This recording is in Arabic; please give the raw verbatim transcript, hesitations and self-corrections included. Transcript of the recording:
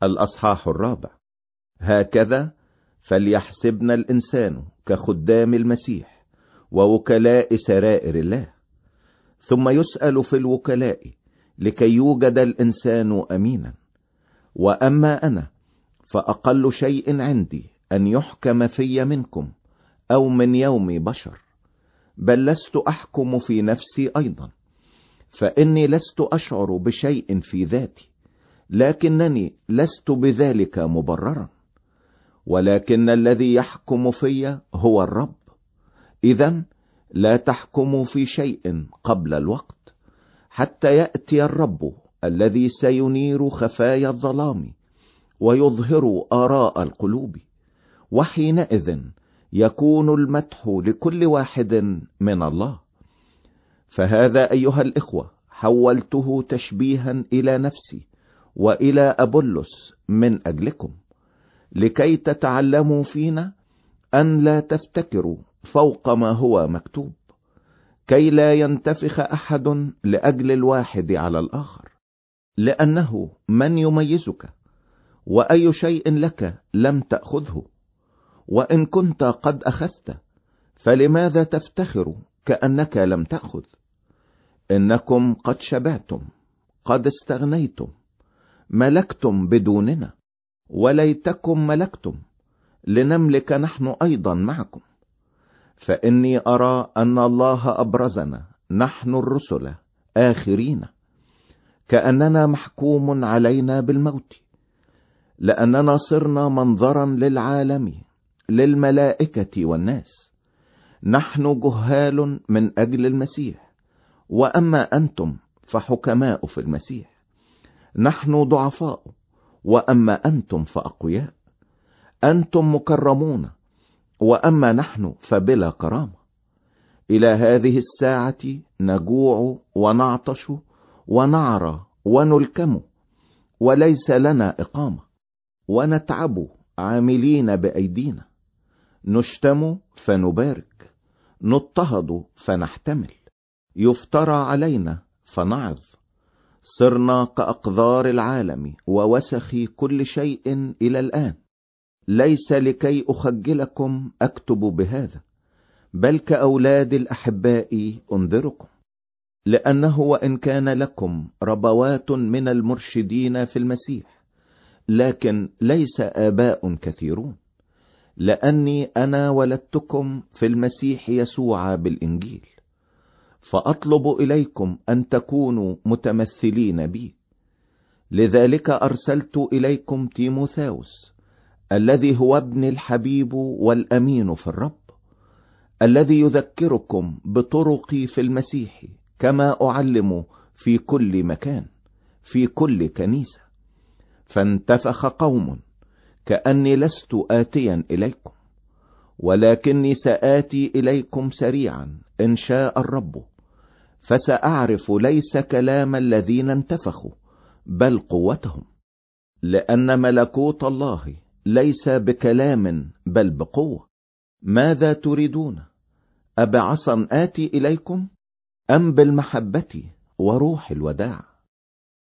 الأصحاح الرابع. هكذا فليحسبنا الإنسان كخدام المسيح ووكلاء سرائر الله. ثم يسأل في الوكلاء لكي يوجد الإنسان أمينا. وأما أنا فأقل شيء عندي أن يحكم في منكم أو من يوم بشر، بل لست أحكم في نفسي أيضا، فإني لست أشعر بشيء في ذاتي، لكنني لست بذلك مبررا، ولكن الذي يحكم في هو الرب. إذن لا تحكموا في شيء قبل الوقت، حتى يأتي الرب الذي سينير خفايا الظلام ويظهر آراء القلوب، وحينئذ يكون المدح لكل واحد من الله. فهذا أيها الإخوة حولته تشبيها إلى نفسي وإلى أبولس من أجلكم، لكي تتعلموا فينا أن لا تفتكروا فوق ما هو مكتوب، كي لا ينتفخ أحد لأجل الواحد على الآخر. لأنه من يميزك؟ وأي شيء لك لم تأخذه؟ وإن كنت قد أخذت فلماذا تفتخر كأنك لم تأخذ؟ إنكم قد شبعتم، قد استغنيتم، ملكتم بدوننا، وليتكم ملكتم لنملك نحن أيضا معكم. فإني أرى أن الله أبرزنا نحن الرسل آخرين، كأننا محكوم علينا بالموت، لأننا صرنا منظرا للعالم، للملائكة والناس. نحن جهال من أجل المسيح، وأما أنتم فحكماء في المسيح. نحن ضعفاء، وأما أنتم فأقوياء. أنتم مكرمون، وأما نحن فبلا كرامة. إلى هذه الساعة نجوع ونعطش ونعرى ونلكم، وليس لنا إقامة، ونتعب عاملين بأيدينا، نشتم فنبارك، نضطهد فنحتمل، يفترى علينا فنعظ. صرنا كأقذار العالم ووسخ كل شيء إلى الآن. ليس لكي أخجلكم أكتب بهذا، بل كأولاد الأحباء أنذركم. لأنه وإن كان لكم ربوات من المرشدين في المسيح، لكن ليس آباء كثيرون، لأني أنا ولدتكم في المسيح يسوع بالإنجيل. فأطلب إليكم أن تكونوا متمثلين بي. لذلك أرسلت إليكم تيموثاوس، الذي هو ابن الحبيب والأمين في الرب، الذي يذكركم بطرقي في المسيح، كما أعلم في كل مكان في كل كنيسة. فانتفخ قوم كأني لست آتيا إليكم، ولكني سآتي إليكم سريعا إن شاء الرب، فسأعرف ليس كلام الذين انتفخوا، بل قوتهم. لأن ملكوت الله ليس بكلام بل بقوة. ماذا تريدون؟ أبعصا آتي إليكم، أم بالمحبة وروح الوداع؟